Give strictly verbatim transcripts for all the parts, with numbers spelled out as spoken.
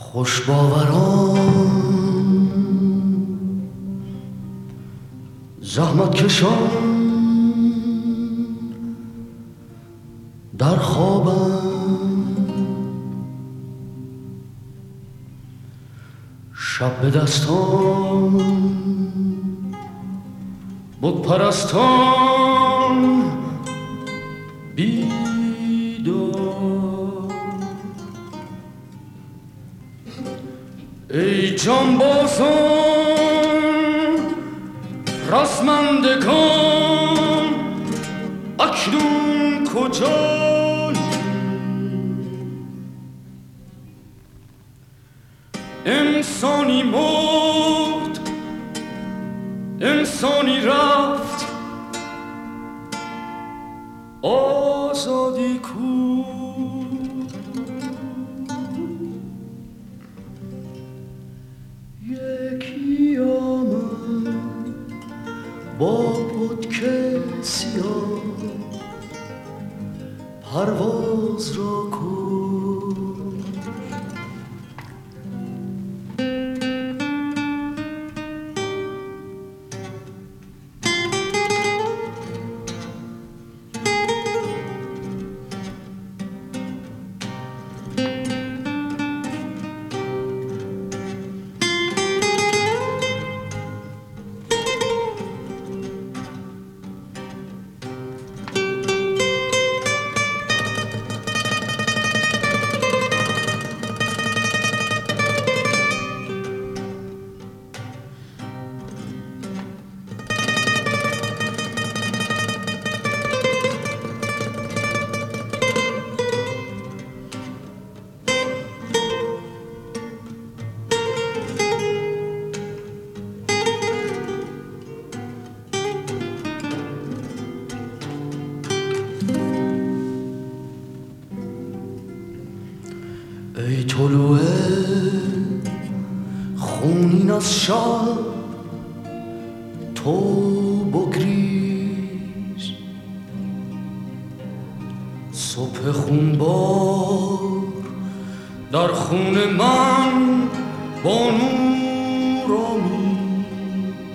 خوش باوران زحمت کشان در خوابم، شب به دستان بت پرستان بیدار. ای جانبازان رسمندگان اکنون کجایی؟ انسانی مرد، انسانی رفت، آزادی کو؟ یکی آمد با پتک سیاه پرواز را کن. ای طلوع خونین از شب تو بگریز، صبح خونبار در خون من با نور آمیز.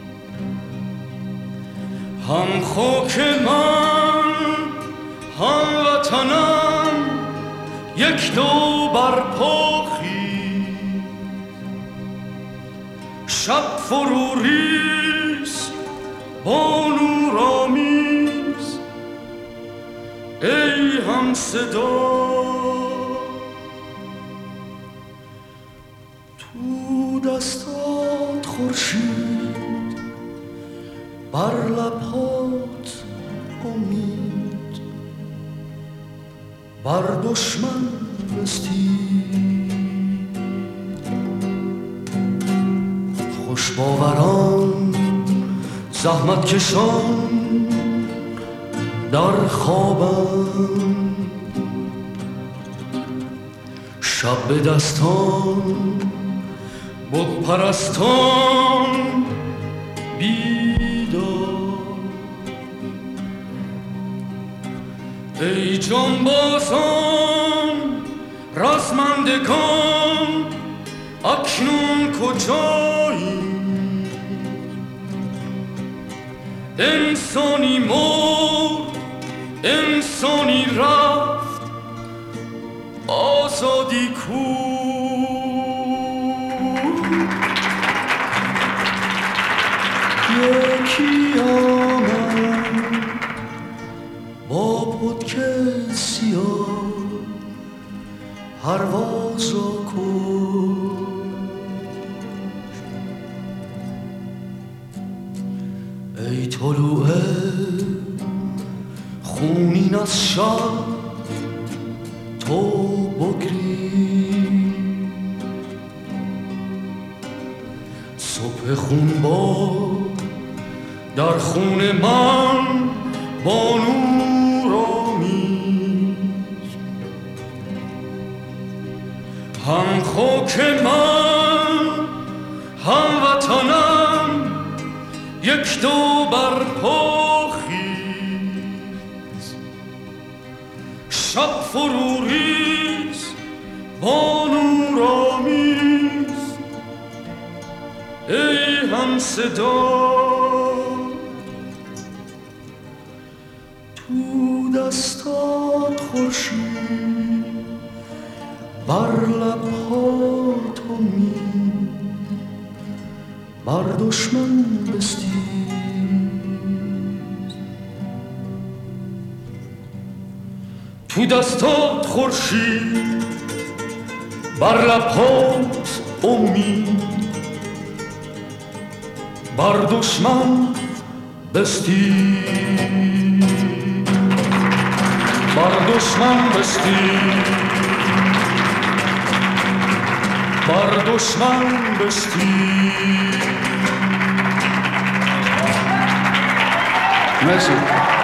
هم خاک من هم وطنم یک دو بر پا خیز، شب فرو ریز با نور آمیز. ای هم صدا تو دستات خورشید، بر لبات امید، بر دشمن رسید. خوش باوران زحمت کشان در خوابم، شب به دستان بت پرستان بیدار. ای جانبازان رسمندگان اکنون کجایی؟ انسانی مرد، انسانی رفت، آزادی کو؟ یکی آمد با پتک سیاه پرواز را کن. ای طلوع خونین از شب تو بگریز، صبح خونبار در خون من با نور آمیز. هم خاک من هم وطنم یک دو بر پا خیز، شب فرو ریز با نور نورآمیز ای هم صدا تو دستات خورشید بر لب‌هات امید بر دشمن بستیز تو دستات خورشید بر لب‌هات امید بر دشمن بستیز بر دشمن بستیز بر دشمن بستیز. مرسی.